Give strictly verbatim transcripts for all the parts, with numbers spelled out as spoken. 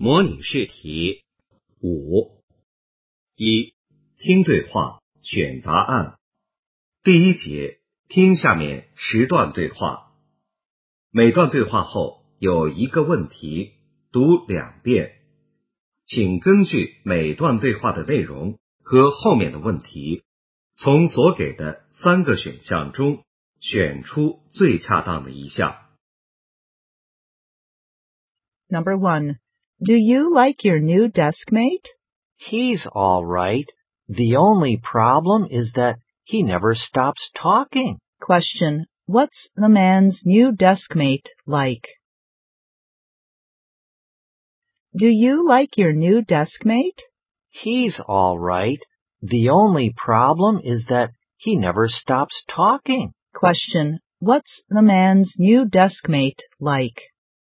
模拟试题五。一、听对话，选答案。第一节，听下面十段对话。每段对话后有一个问题，读两遍。请根据每段对话的内容和后面的问题，从所给的三个选项中选出最恰当的一项。 Number one, do you like your new deskmate? He's all right. The only problem is that he never stops talking. Question, what's the man's new deskmate like? Do you like your new deskmate? He's all right. The only problem is that he never stops talking. Question, what's the man's new deskmate like?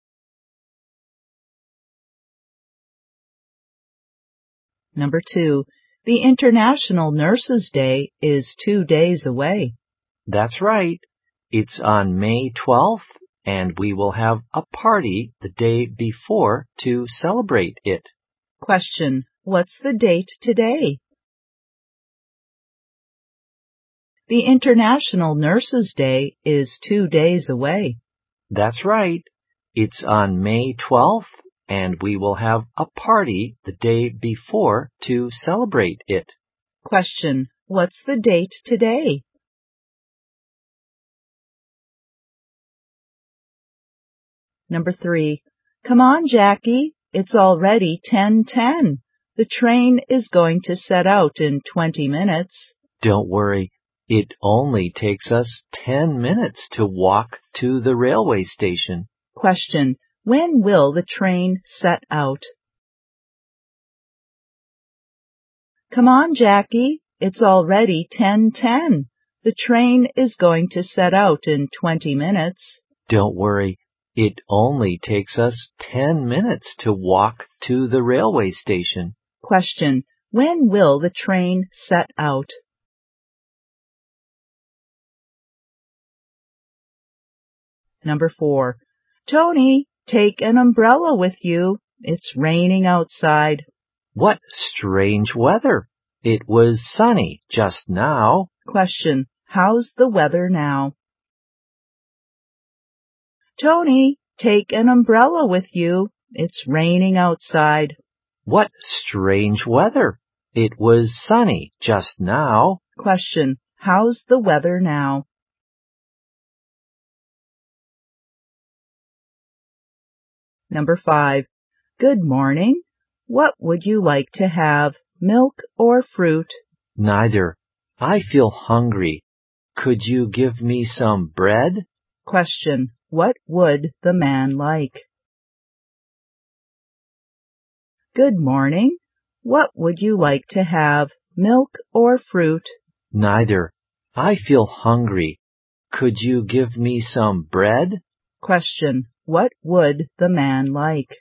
Number two, the International Nurses' Day is two days away. That's right. It's on May twelfth, and we will have a party the day before to celebrate it. Question, what's the date today? The International Nurses' Day is two days away. That's right. It's on May twelfth, and we will have a party the day before to celebrate it. Question, what's the date today? Number three, come on, Jackie, it's already ten ten. The train is going to set out in twenty minutes. Don't worry, it only takes us ten minutes to walk to the railway station. Question, when will the train set out? Come on, Jackie, it's already ten ten. The train is going to set out in twenty minutes. Don't worry, it only takes us ten minutes to walk to the railway station. Question, when will the train set out? Number four, Tony, take an umbrella with you. It's raining outside. What strange weather. It was sunny just now. Question, how's the weather now? Tony, take an umbrella with you. It's raining outside. What strange weather. It was sunny just now. Question, how's the weather now? Number five, good morning. What would you like to have, milk or fruit? Neither. I feel hungry. Could you give me some bread? Question, what would the man like? Good morning. What would you like to have, milk or fruit? Neither. I feel hungry. Could you give me some bread? Question, what would the man like?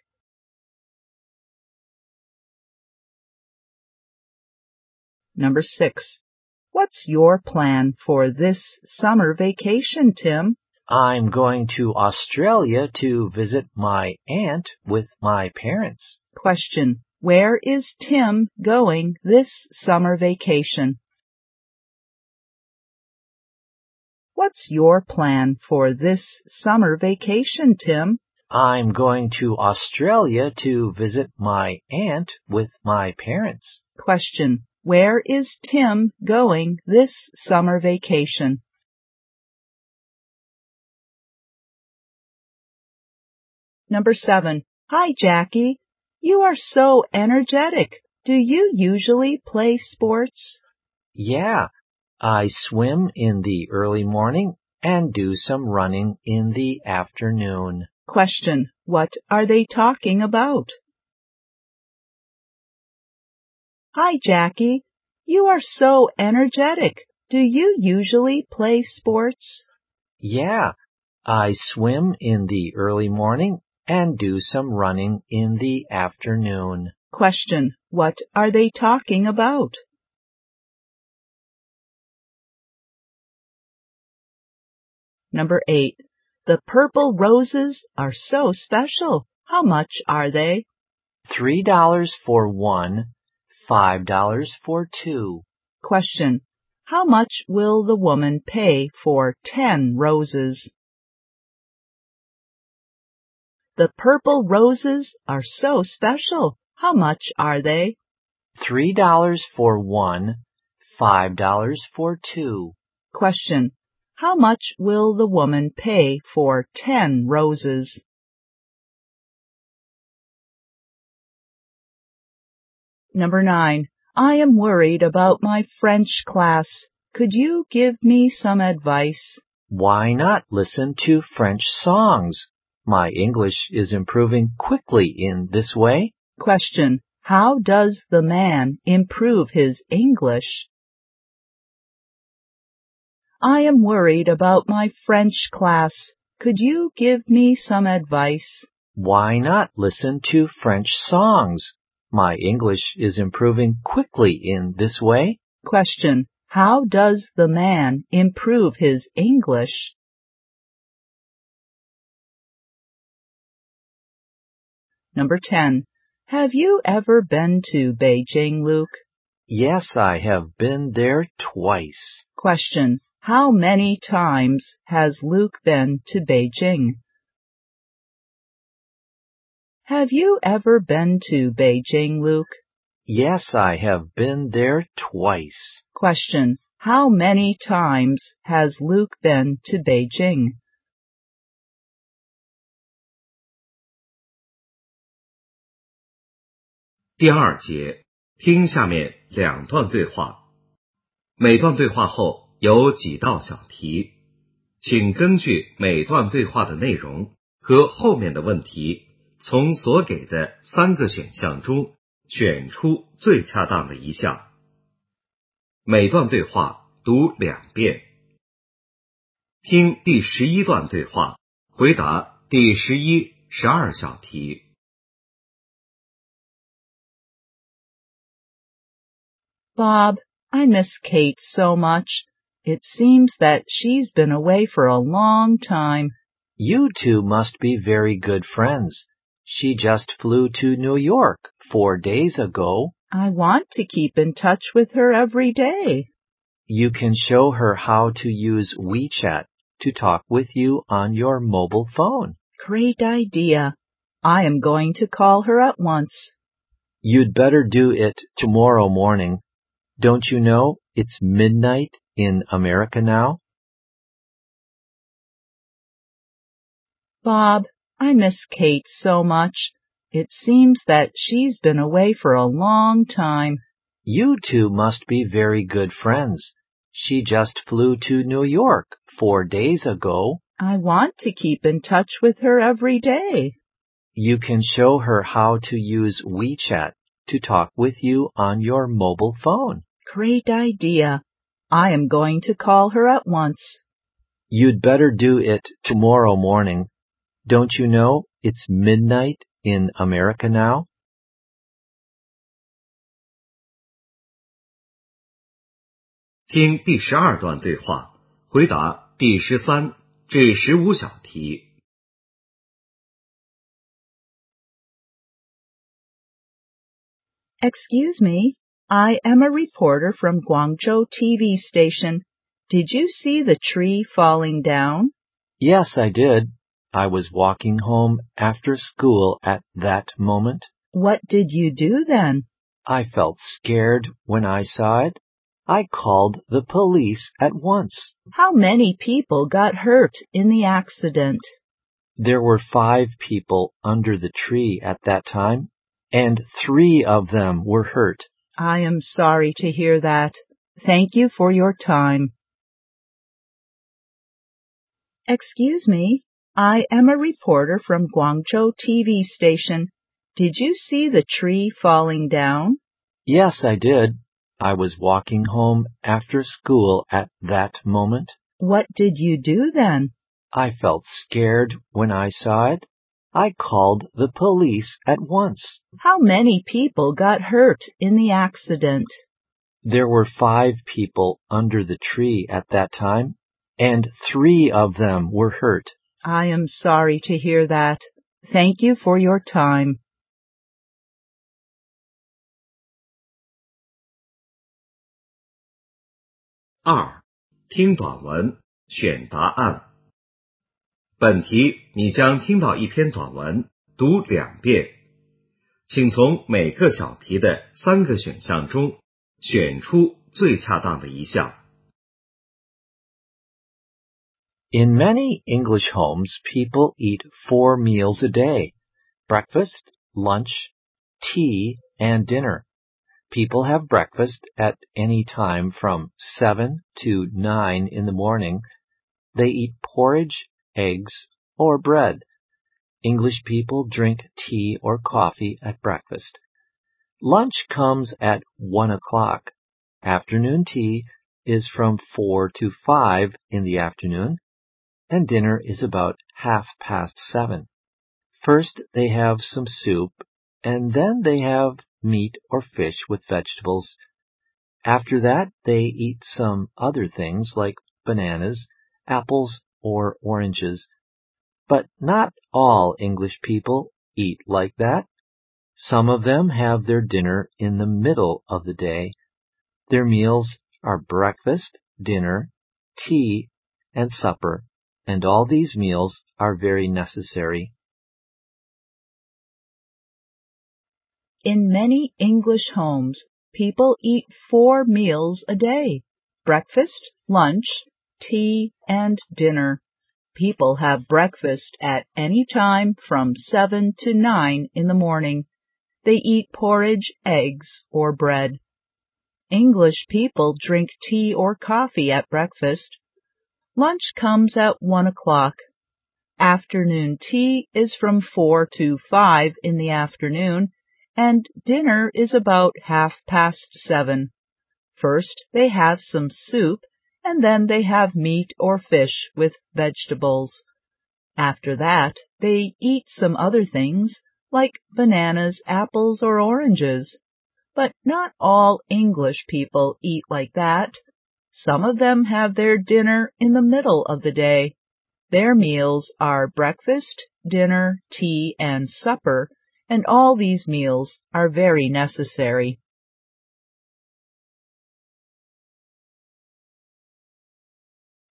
Number six, what's your plan for this summer vacation, Tim? I'm going to Australia to visit my aunt with my parents. Question, where is Tim going this summer vacation? What's your plan for this summer vacation, Tim? I'm going to Australia to visit my aunt with my parents. Question, where is Tim going this summer vacation? Number seven, hi, Jackie. You are so energetic. Do you usually play sports? Yeah, I swim in the early morning and do some running in the afternoon. Question, what are they talking about? Hi, Jackie. You are so energetic. Do you usually play sports? Yeah, I swim in the early morning and do some running in the afternoon. Question, what are they talking about? Number eight, the purple roses are so special. How much are they? Three dollars for one, five dollars for two. Question. How much will the woman pay for ten roses? The purple roses are so special. How much are they? Three dollars for one, five dollars for two. Question. How much will the woman pay for ten roses? Number nine. I am worried about my French class. Could you give me some advice? Why not listen to French songs? My English is improving quickly in this way. Question. How does the man improve his English? I am worried about my French class. Could you give me some advice? Why not listen to French songs? My English is improving quickly in this way. Question. How does the man improve his English? Number ten. Have you ever been to Beijing, Luke? Yes, I have been there twice. Question. How many times has Luke been to Beijing? Have you ever been to Beijing, Luke? Yes, I have been there twice. Question. How many times has Luke been to Beijing? 第二节，听下面两段对话。每段对话后有几道小题，请根据每段对话的内容和后面的问题，从所给的三个选项中选出最恰当的一项。每段对话读两遍。听第十一段对话，回答第十一、十二小题。 Bob, I miss Kate so much. It seems that she's been away for a long time. You two must be very good friends. She just flew to New York four days ago. I want to keep in touch with her every day. You can show her how to use WeChat to talk with you on your mobile phone. Great idea. I am going to call her at once. You'd better do it tomorrow morning. Don't you know it's midnight in America now? Bob, I miss Kate so much. It seems that she's been away for a long time. You two must be very good friends. She just flew to New York four days ago. I want to keep in touch with her every day. You can show her how to use WeChat to talk with you on your mobile phone. Great idea. I am going to call her at once. You'd better do it tomorrow morning. Don't you know it's midnight in America now? 听第十二段对话，回答第十三至十五小题。 Excuse me, I am a reporter from Guangzhou T V station. Did you see the tree falling down? Yes, I did. I was walking home after school at that moment. What did you do then? I felt scared when I saw it. I called the police at once. How many people got hurt in the accident? There were five people under the tree at that time, and three of them were hurt. I am sorry to hear that. Thank you for your time. Excuse me, I am a reporter from Guangzhou T V station. Did you see the tree falling down? Yes, I did. I was walking home after school at that moment. What did you do then? I felt scared when I saw it. I called the police at once. How many people got hurt in the accident? There were five people under the tree at that time, and three of them were hurt. I am sorry to hear that. Thank you for your time. 二、听短文，选答案。本题你将听到一篇短文，读两遍。请从每个小题的三个选项中选出最恰当的一项。 In many English homes, people eat four meals a day: breakfast, lunch, tea, and dinner. People have breakfast at any time from seven to nine in the morning. They eat porridge, eggs, or bread. English people drink tea or coffee at breakfast. Lunch comes at one o'clock. Afternoon tea is from four to five in the afternoon, and dinner is about half past seven. First, they have some soup, and then they have meat or fish with vegetables. After that, they eat some other things like bananas, apples, or oranges. But not all English people eat like that. Some of them have their dinner in the middle of the day. Their meals are breakfast, dinner, tea, and supper, and all these meals are very necessary. In many English homes, people eat four meals a day: breakfast, lunch, tea, and dinner. People have breakfast at any time from seven to nine in the morning. They eat porridge, eggs, or bread. English people drink tea or coffee at breakfast. Lunch comes at one o'clock. Afternoon tea is from four to five in the afternoon, and dinner is about half past seven. First, they have some soup, and then they have meat or fish with vegetables. After that, they eat some other things, like bananas, apples, or oranges. But not all English people eat like that. Some of them have their dinner in the middle of the day. Their meals are breakfast, dinner, tea, and supper, and all these meals are very necessary.